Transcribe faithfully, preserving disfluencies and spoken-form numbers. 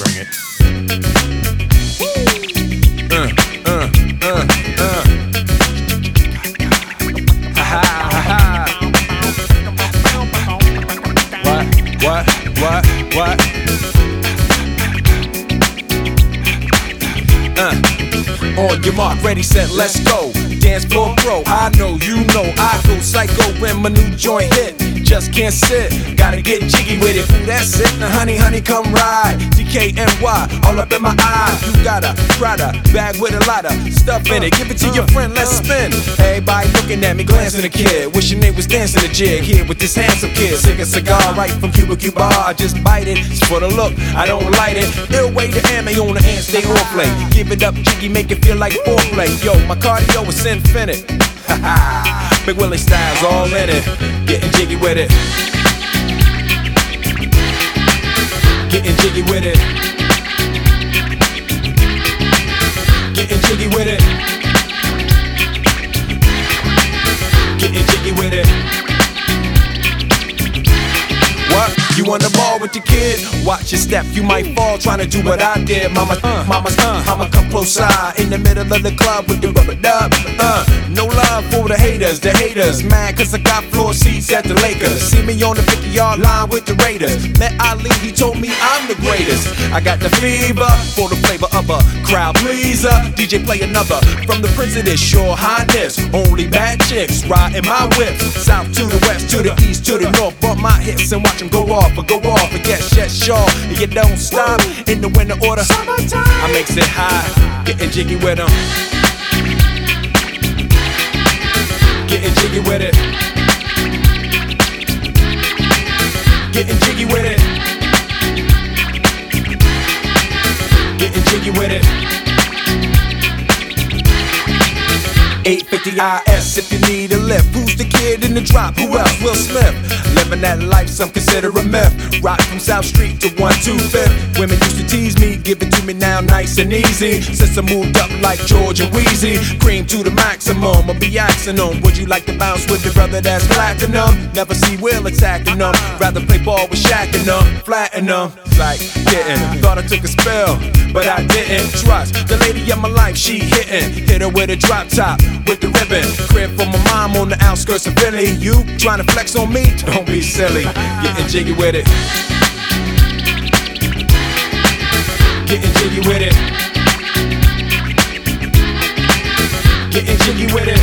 Bring it. Uh, uh, uh, uh. Ha ha ha ha. What? What? What? What? Uh. On your mark, ready, set, let's go. Dance floor pro, I know, you know, I go psycho when my new joint hit. Just can't sit, gotta get jiggy with it. Ooh, that's it, now honey, honey, come ride. D K N Y, all up in my eye. You got a Prada bag with a lot of stuff in it. Give it to your friend, let's spin. Everybody looking at me, glancing a kid. Wishing they was dancing a jig here with this handsome kid. Sick a cigar right from Cuba Cuba. I just bite it, it's for the look, I don't light it. Ill way to ammo on the hand, stay on play. Give it up, jiggy, make it feel like foreplay. Yo, my cardio is infinite. Ha ha. Big Willie style's all in it. Getting jiggy with it. Getting jiggy with it. Getting jiggy with it. Getting jiggy with it. What? You on the ball with your kid? Watch your step, you might fall trying to do what I did. Mama, uh, mama, uh, I'ma come close side in the middle of the club with the rubber dub. Uh, no love for the haters, the haters mad cause I got floor seats at the Lakers. See me on the fifty yard line with the Raiders. Met Ali, he told me I'm the greatest. I got the fever for the flavor of a crowd pleaser. D J play another from the Prince of this Your Highness. Only bad chicks riding my whip. South to the west, to the east, to the north. Bump my hips and watch them go off, or go off, and get shut shaw. And you don't stop in the winter order. I makes it high, getting jiggy with them. Getting jiggy with it. Getting jiggy with it. Getting jiggy with it. eight fifty I S if you need a lift. Who's the kid in the drop? Who else? Will Smith. Living that life, some consider a myth. Rock from South Street to one two fifth. Women used to tease me, give it to me now nice and easy. Since I moved up like George and Wheezy, cream to the maximum, I'll be axing them. Would you like to bounce with your brother that's platinum? Never see Will attacking them. Rather play ball with Shaq and them, flatten them. Like getting, thought I took a spell, but I didn't. Trust the lady of my life, she hitting. Hit her with a drop top, with the ribbon. Crib for my mom on the outskirts of Philly. You trying to flex on me? Don't be silly. Getting jiggy with it. Getting jiggy with it. Getting jiggy with it.